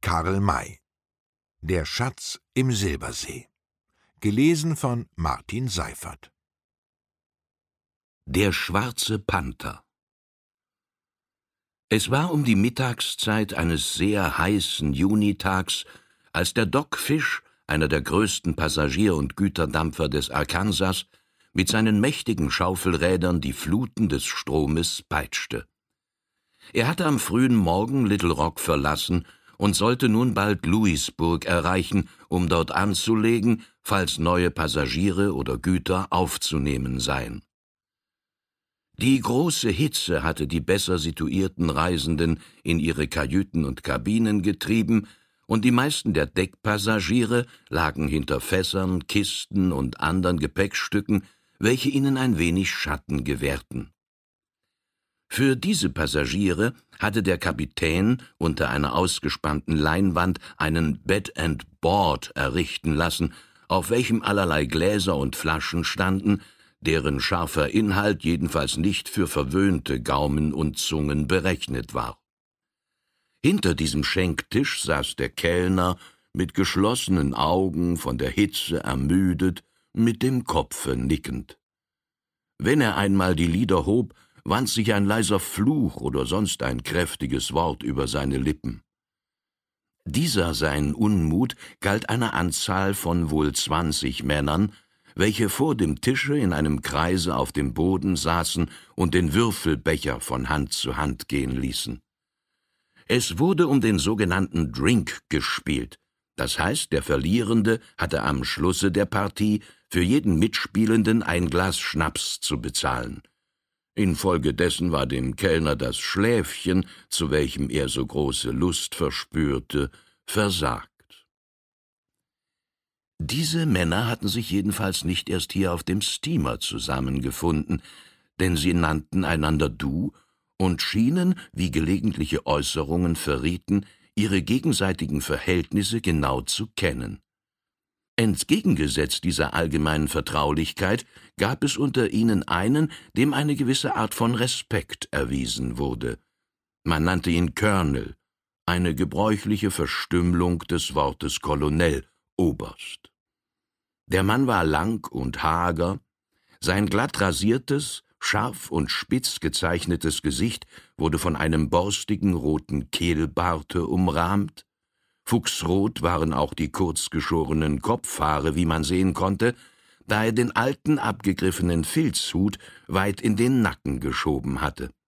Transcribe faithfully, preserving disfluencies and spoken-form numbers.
Karl May. Der Schatz im Silbersee. Gelesen von Martin Seifert. Der schwarze Panther. Es war um die Mittagszeit eines sehr heißen Junitags, als der Dogfish, einer der größten Passagier- und Güterdampfer des Arkansas, mit seinen mächtigen Schaufelrädern die Fluten des Stromes peitschte. Er hatte am frühen Morgen Little Rock verlassen und sollte nun bald Louisburg erreichen, um dort anzulegen, falls neue Passagiere oder Güter aufzunehmen seien. Die große Hitze hatte die besser situierten Reisenden in ihre Kajüten und Kabinen getrieben, und die meisten der Deckpassagiere lagen hinter Fässern, Kisten und anderen Gepäckstücken, welche ihnen ein wenig Schatten gewährten. Für diese Passagiere hatte der Kapitän unter einer ausgespannten Leinwand einen Bed and Board errichten lassen, auf welchem allerlei Gläser und Flaschen standen, deren scharfer Inhalt jedenfalls nicht für verwöhnte Gaumen und Zungen berechnet war. Hinter diesem Schenktisch saß der Kellner, mit geschlossenen Augen, von der Hitze ermüdet, mit dem Kopfe nickend. Wenn er einmal die Lider hob, wand sich ein leiser Fluch oder sonst ein kräftiges Wort über seine Lippen. Dieser sein Unmut galt einer Anzahl von wohl zwanzig Männern, welche vor dem Tische in einem Kreise auf dem Boden saßen und den Würfelbecher von Hand zu Hand gehen ließen. Es wurde um den sogenannten Drink gespielt, das heißt, der Verlierende hatte am Schlusse der Partie für jeden Mitspielenden ein Glas Schnaps zu bezahlen. Infolgedessen war dem Kellner das Schläfchen, zu welchem er so große Lust verspürte, versagt. Diese Männer hatten sich jedenfalls nicht erst hier auf dem Steamer zusammengefunden, denn sie nannten einander Du und schienen, wie gelegentliche Äußerungen verrieten, ihre gegenseitigen Verhältnisse genau zu kennen. Entgegengesetzt dieser allgemeinen Vertraulichkeit gab es unter ihnen einen, dem eine gewisse Art von Respekt erwiesen wurde. Man nannte ihn Colonel, eine gebräuchliche Verstümmelung des Wortes Colonel, Oberst. Der Mann war lang und hager, sein glatt rasiertes, scharf und spitz gezeichnetes Gesicht wurde von einem borstigen roten Kehlbarte umrahmt. Fuchsrot waren auch die kurzgeschorenen Kopfhaare, wie man sehen konnte, da er den alten, abgegriffenen Filzhut weit in den Nacken geschoben hatte.